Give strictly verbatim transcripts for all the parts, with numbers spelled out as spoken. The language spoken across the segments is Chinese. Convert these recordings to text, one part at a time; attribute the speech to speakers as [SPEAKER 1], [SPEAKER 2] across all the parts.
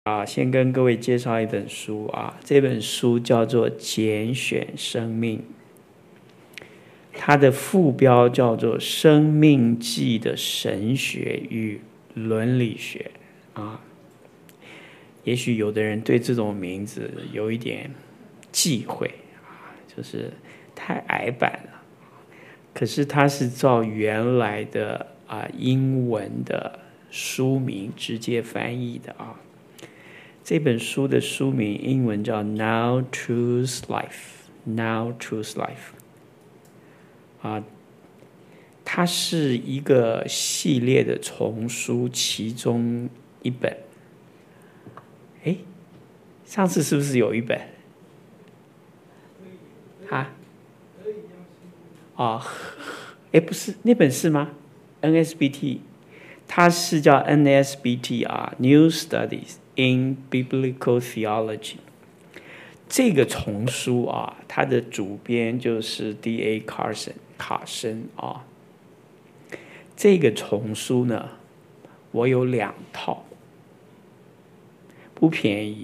[SPEAKER 1] 啊，先跟各位介绍一本书啊，这本书叫做《拣选生命》，它的副标叫做《生命记的神学与伦理学》啊。也许有的人对这种名字有一点忌讳啊，就是太矮板了。可是它是照原来的啊英文的书名直接翻译的啊。这本书的书名英文叫 Now Choose Life Now Choose Life 啊，它是一个系列的丛书其中一本。哎，上次是不是有一本啊？哦，哎，不是那本是吗 ？N S B T， 它是叫 N S B T 啊 ，New Studies in Biblical Theology。这个丛书啊，它的主编就是 D A Carson 卡森啊。这个丛书呢，我有两套，不便宜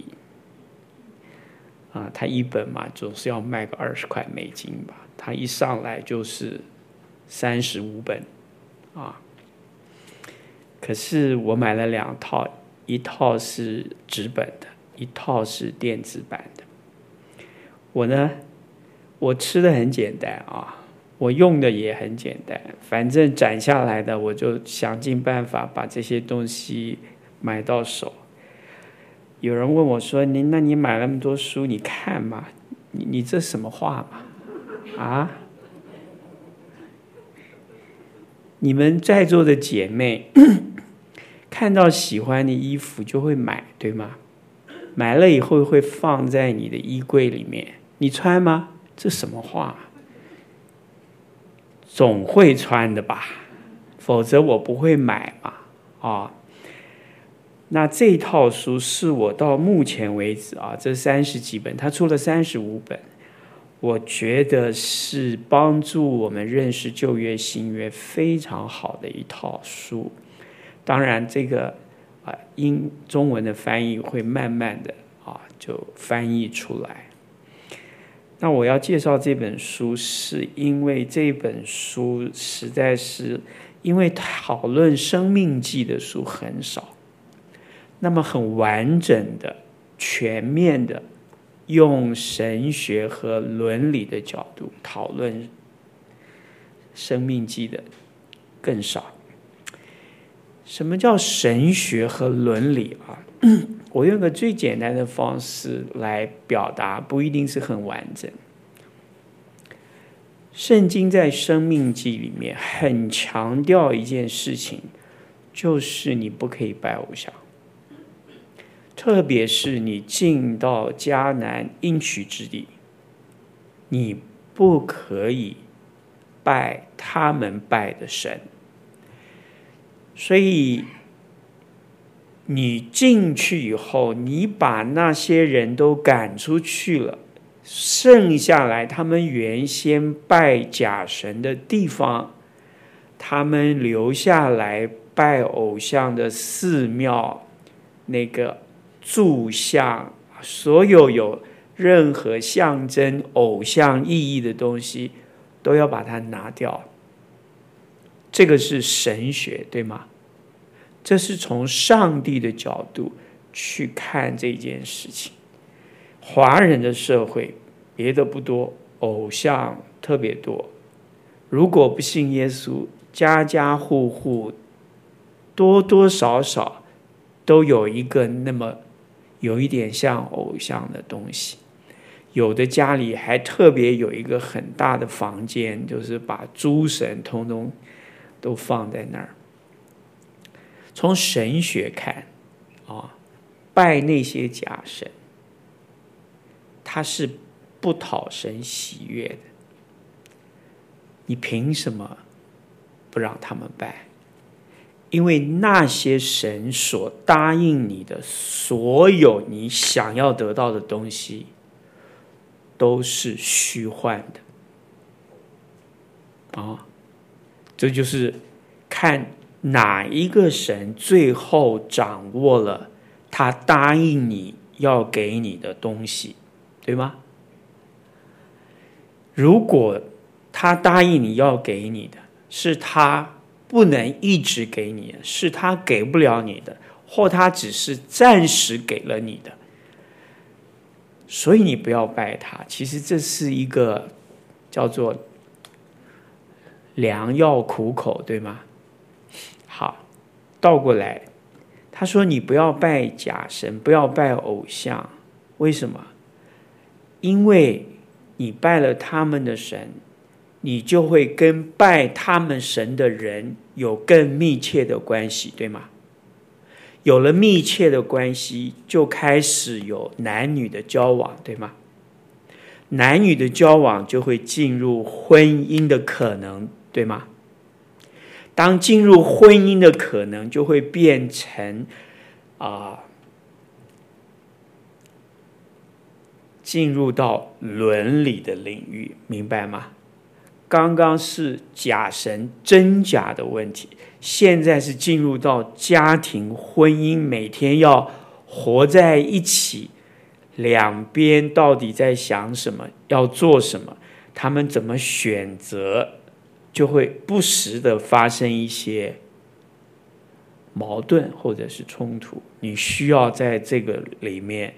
[SPEAKER 1] 啊。它一本嘛，总是要卖个二十块美金吧。它一上来就是三十五本啊。可是我买了两套，一套是纸本的，一套是电子版的。我呢，我吃的很简单啊，我用的也很简单，反正攒下来的我就想尽办法把这些东西买到手。有人问我说：“你那你买那么多书，你看吗？你你这什么话嘛？啊？你们在座的姐妹看到喜欢的衣服就会买，对吗？买了以后会放在你的衣柜里面，你穿吗？这什么话？总会穿的吧，否则我不会买嘛。啊，那这套书是我到目前为止啊，这三十几本，他出了三十五本，我觉得是帮助我们认识旧约新约非常好的一套书。当然这个啊英中文的翻译会慢慢的啊就翻译出来。那我要介绍这本书，是因为这本书实在是因为讨论生命记的书很少，那么很完整的、全面的用神学和伦理的角度讨论生命记的更少。什么叫神学和伦理啊？我用个最简单的方式来表达，不一定是很完整。圣经在生命记里面很强调一件事情，就是你不可以拜偶像，特别是你进到迦南应许之地，你不可以拜他们拜的神。所以你进去以后，你把那些人都赶出去了，剩下来他们原先拜假神的地方，他们留下来拜偶像的寺庙，那个柱像，所有有任何象征偶像意义的东西，都要把它拿掉。这个是神学，对吗？这是从上帝的角度去看这件事情。华人的社会别的不多，偶像特别多。如果不信耶稣，家家户户多多少少都有一个那么有一点像偶像的东西。有的家里还特别有一个很大的房间，就是把诸神通通都放在那儿。从神学看啊，拜那些假神，他是不讨神喜悦的。你凭什么不让他们拜？因为那些神所答应你的所有你想要得到的东西，都是虚幻的啊。这就是看哪一个神最后掌握了他答应你要给你的东西，对吗？如果他答应你要给你的是他不能一直给你的，是他给不了你的，或他只是暂时给了你的，所以你不要拜他。其实这是一个叫做良药苦口，对吗？好，倒过来，他说你不要拜假神，不要拜偶像，为什么？因为你拜了他们的神，你就会跟拜他们神的人有更密切的关系，对吗？有了密切的关系，就开始有男女的交往，对吗？男女的交往就会进入婚姻的可能，对吗？当进入婚姻的可能，就会变成啊、呃，进入到伦理的领域，明白吗？刚刚是假神真假的问题，现在是进入到家庭婚姻，每天要活在一起，两边到底在想什么，要做什么，他们怎么选择，就会不时的发生一些矛盾或者是冲突。你需要在这个里面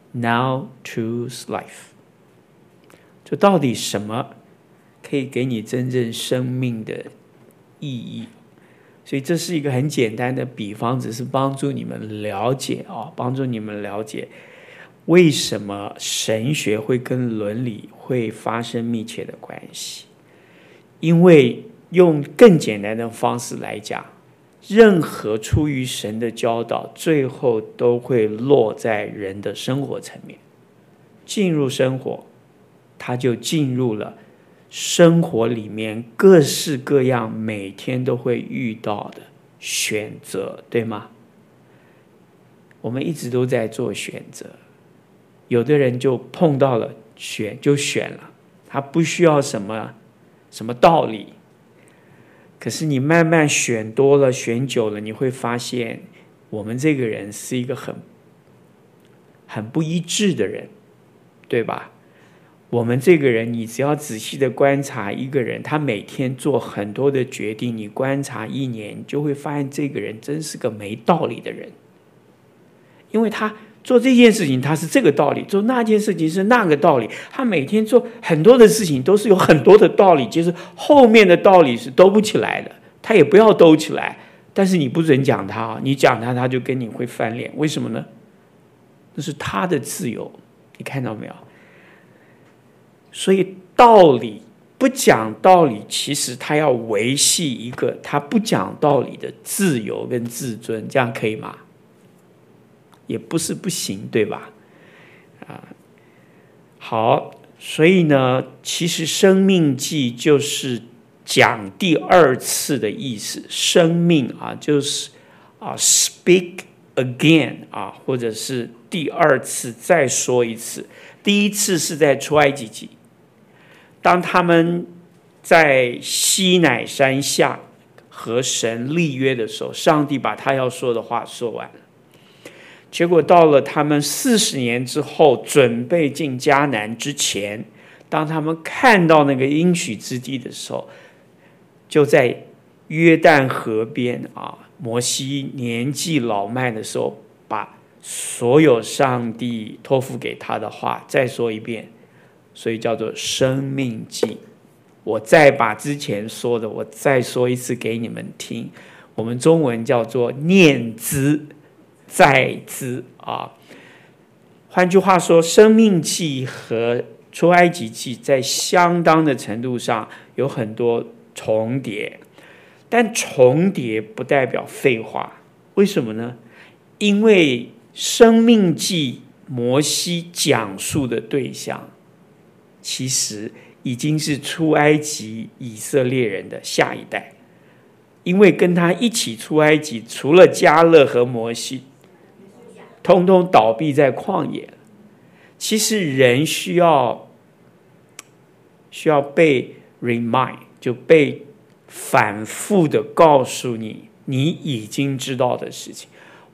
[SPEAKER 1] now choose life， 就到底什么可以给你真正生命的意义。所以这是一个很简单的比方，只是帮助你们了解啊，帮助你们了解为什么神学会跟伦理会发生密切的关系。因为用更简单的方式来讲，任何出于神的教导，最后都会落在人的生活层面。进入生活，它就进入了生活里面各式各样每天都会遇到的选择，对吗？我们一直都在做选择，有的人就碰到了选就选了，他不需要什么什么道理。可是你慢慢选多了，选久了，你会发现我们这个人是一个很很不一致的人，对吧？我们这个人，你只要仔细的观察一个人，他每天做很多的决定，你观察一年，就会发现这个人真是个没道理的人。因为他做这件事情他是这个道理，做那件事情是那个道理，他每天做很多的事情都是有很多的道理，其实后面的道理是兜不起来的，他也不要兜起来，但是你不准讲他，你讲他他就跟你会翻脸，为什么呢？那是他的自由，你看到没有？所以道理不讲道理，其实他要维系一个他不讲道理的自由跟自尊，这样可以吗？也不是不行，对吧？啊，好，所以呢，其实生命记就是讲第二次的意思，生命啊，就是啊 ，speak again 啊，或者是第二次再说一次。第一次是在出埃及记，当他们在西乃山下和神立约的时候，上帝把他要说的话说完了。结果到了他们四十年之后，准备进迦南之前，当他们看到那个应许之地的时候，就在约旦河边啊，摩西年纪老迈的时候，把所有上帝托付给他的话再说一遍，所以叫做生命记。我再把之前说的我再说一次给你们听，我们中文叫做念兹在兹啊。换句话说，生命记和出埃及记在相当的程度上有很多重叠，但重叠不代表废话。为什么呢？因为生命记摩西讲述的对象其实已经是出埃及以色列人的下一代，因为跟他一起出埃及除了迦勒和摩西，通通倒闭在旷野。其实人需要需要被 remind， 就被反复的告诉你你已经知道的事情。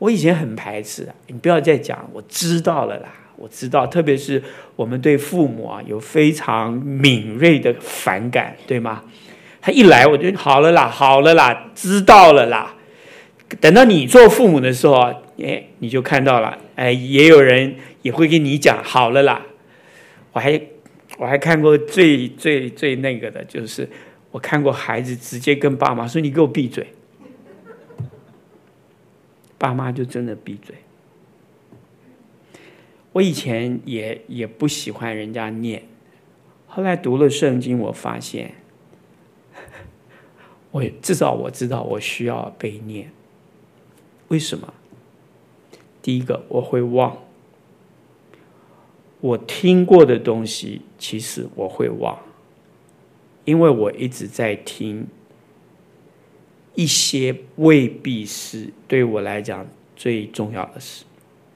[SPEAKER 1] 我以前很排斥啊，你不要再讲，我知道了啦，我知道。特别是我们对父母啊有非常敏锐的反感，对吗？他一来我就好了啦，好了啦，知道了啦。等到你做父母的时候啊，哎，你就看到了，哎，也有人也会跟你讲好了啦。我还我还看过最最最那个的，就是我看过孩子直接跟爸妈说：“你给我闭嘴。”爸妈就真的闭嘴。我以前也也不喜欢人家念，后来读了圣经，我发现，我至少我知道我需要被念。为什么？第一个，我会忘，我听过的东西，其实我会忘，因为我一直在听一些未必是对我来讲最重要的事，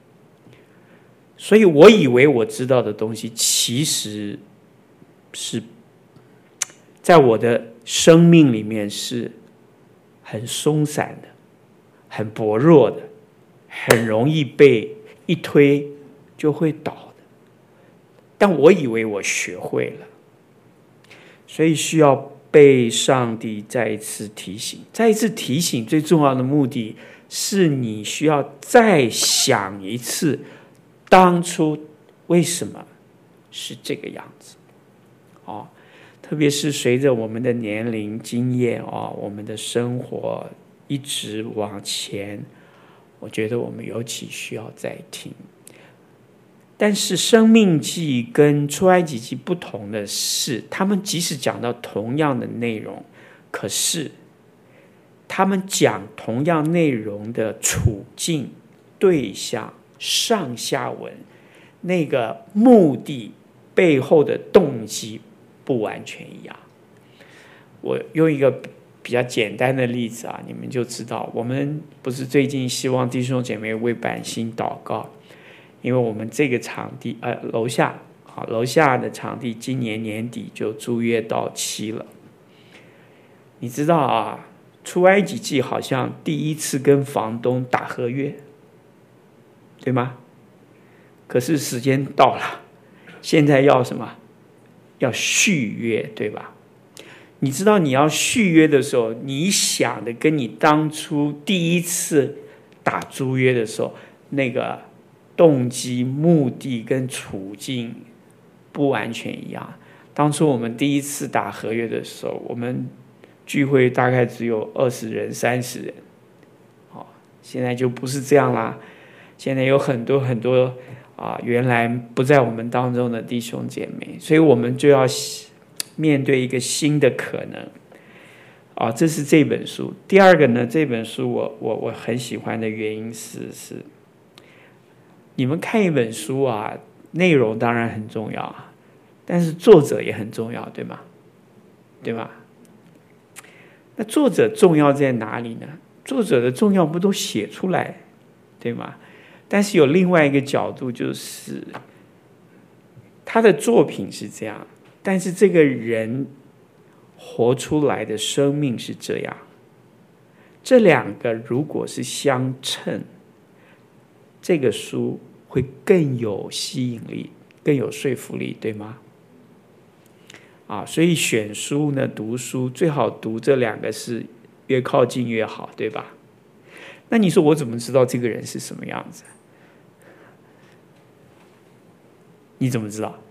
[SPEAKER 1] 所以我以为我知道的东西，其实是在我的生命里面是很松散的，很薄弱的，很容易被一推就会倒的。但我以为我学会了，所以需要被上帝再一次提醒。再一次提醒最重要的目的是你需要再想一次当初为什么是这个样子。哦，特别是随着我们的年龄经验哦，我们的生活一直往前，我觉得我们尤其需要再听。但是生命记跟出埃及记不同的是，他们即使讲到同样的内容，可是他们讲同样内容的处境、对象、上下文，那个目的背后的动机不完全一样。我用一个比较简单的例子啊，你们就知道，我们不是最近希望弟兄姐妹为百姓祷告，因为我们这个场地呃楼下啊楼下的场地今年年底就租约到期了。你知道啊，出埃及记好像第一次跟房东打合约，对吗？可是时间到了，现在要什么？要续约，对吧？你知道你要续约的时候，你想的跟你当初第一次打租约的时候那个动机、目的跟处境不完全一样。当初我们第一次打合约的时候，我们聚会大概只有二十人、三十人，哦，现在就不是这样啦。现在有很多很多啊，原来不在我们当中的弟兄姐妹，所以我们就要面对一个新的可能。啊，这是这本书。第二个呢，这本书我我我很喜欢的原因是是。你们看一本书啊，内容当然很重要啊，但是作者也很重要，对吗？对吗？那作者重要在哪里呢？作者的重要不都写出来，对吗？但是有另外一个角度，就是他的作品是这样，但是这个人活出来的生命是这样。这两个如果是相称，这个书会更有吸引力，更有说服力，对吗？啊，所以选书呢，读书最好读这两个是越靠近越好，对吧？那你说我怎么知道这个人是什么样子？你怎么知道？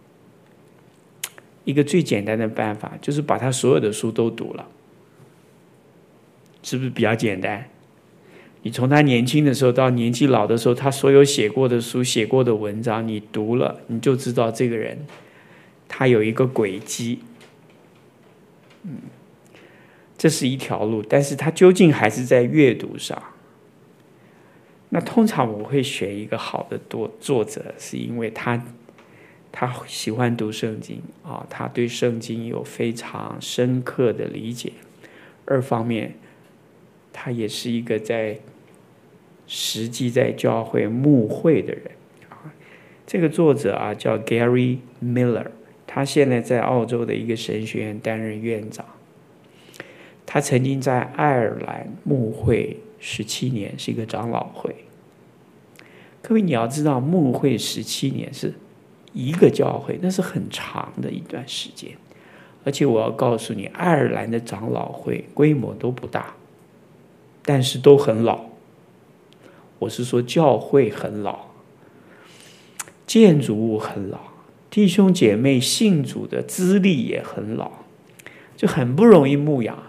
[SPEAKER 1] 一个最简单的办法就是把他所有的书都读了，是不是比较简单？你从他年轻的时候到年纪老的时候，他所有写过的书、写过的文章，你读了，你就知道这个人他有一个轨迹。嗯，这是一条路，但是他究竟还是在阅读上。那通常我会选一个好的作者，是因为他他喜欢读圣经啊，他对圣经有非常深刻的理解。二方面，他也是一个在实际在教会牧会的人啊。这个作者啊叫 Gary Miller， 他现在在澳洲的一个神学院担任院长。他曾经在爱尔兰牧会十七年是一个长老会。各位你要知道，牧会十七年是一个教会，那是很长的一段时间。而且我要告诉你，爱尔兰的长老会规模都不大，但是都很老。我是说教会很老，建筑物很老，弟兄姐妹信主的资历也很老，就很不容易牧养。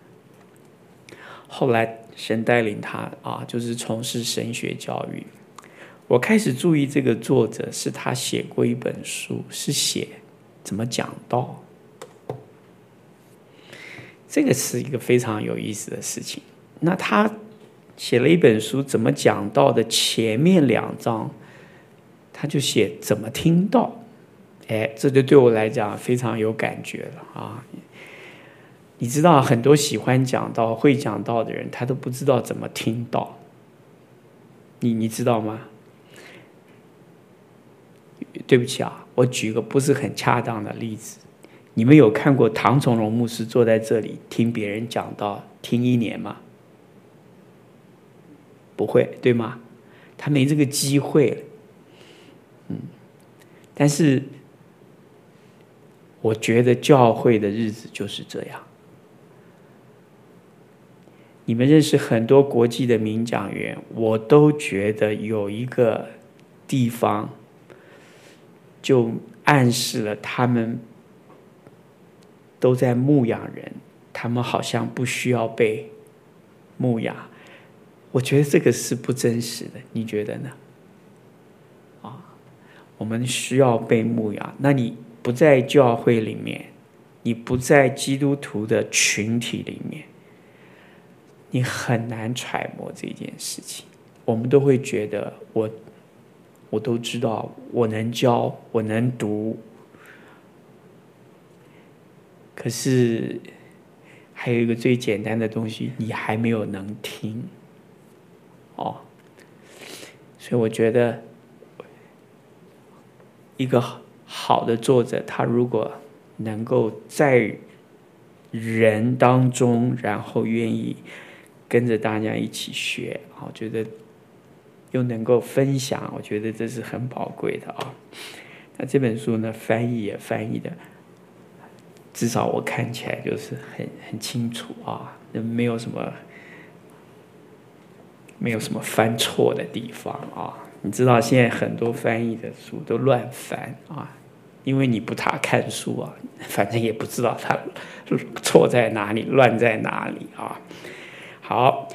[SPEAKER 1] 后来神带领他啊，就是从事神学教育。我开始注意这个作者，是他写过一本书，是写怎么讲道。这个是一个非常有意思的事情。那他写了一本书，怎么讲道的前面两章，他就写怎么听道。哎，这就对我来讲非常有感觉了啊！你知道，很多喜欢讲道、会讲道的人，他都不知道怎么听道。你你知道吗？对不起啊，我举个不是很恰当的例子。你们有看过唐崇荣牧师坐在这里听别人讲道听一年吗？不会，对吗？他没这个机会。嗯，但是我觉得教会的日子就是这样。你们认识很多国际的名讲员，我都觉得有一个地方就暗示了他们都在牧养人，他们好像不需要被牧养。我觉得这个是不真实的，你觉得呢？啊，我们需要被牧养。那你不在教会里面，你不在基督徒的群体里面，你很难揣摩这件事情。我们都会觉得我我都知道，我能教，我能读，可是还有一个最简单的东西，你还没有能听。哦，所以我觉得一个好的作者，他如果能够在人当中，然后愿意跟着大家一起学，我觉得又能够分享，我觉得这是很宝贵的啊。那这本书呢，翻译也翻译的，至少我看起来就是很很清楚啊，没有什么没有什么翻错的地方啊。你知道现在很多翻译的书都乱翻啊，因为你不大看书啊，反正也不知道它错在哪里，乱在哪里啊。好。